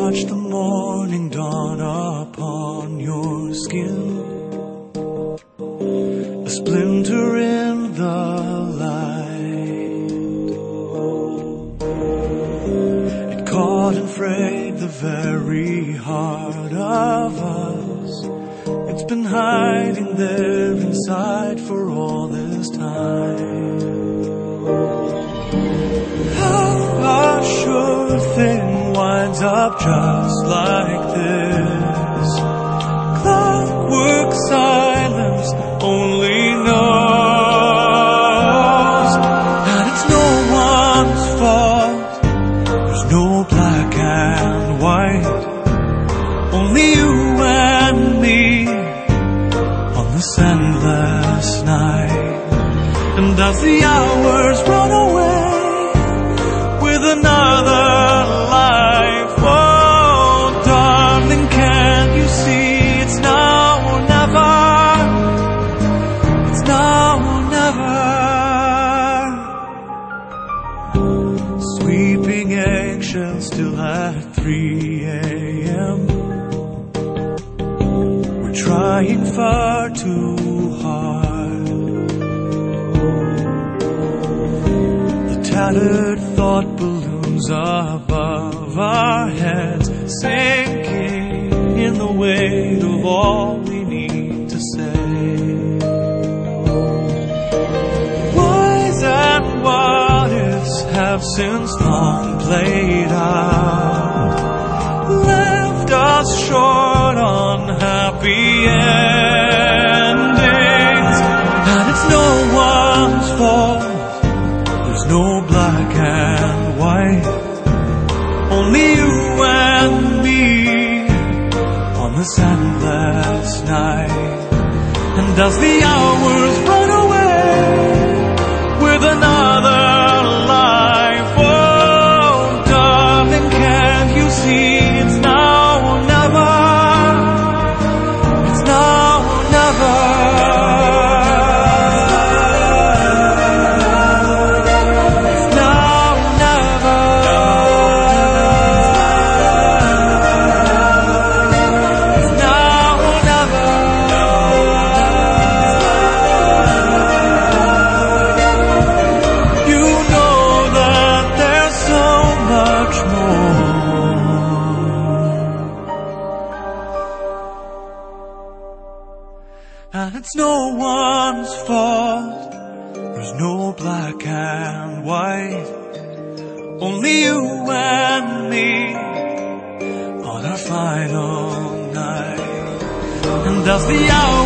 watch the morning dawn upon your skin, a splinter in the light. It caught and frayed the very heart of us. It's been hiding there inside for all this time. How a sure thing winds up just like this. Clockwork silence only knows that it's no one's fault. There's no black and white, only you and me on this endless night. And as the hours run away with another life, oh darling, can't you see it's now or never? It's now or never. Sweeping eggshells still at 3 a.m. We're trying far too hard. The tattered thought balloons above our heads, sinking in the weight of all we need to say. Whys and what ifs have since long played out, left us short on happy endings. And it's no one's fault. There's no black and white, only you and me on this endless night. And as the hours run away with another life, oh darling, can't you see it's now or never? It's now or never. And it's no one's fault. There's no black and white, only you and me on our final night. And as the hours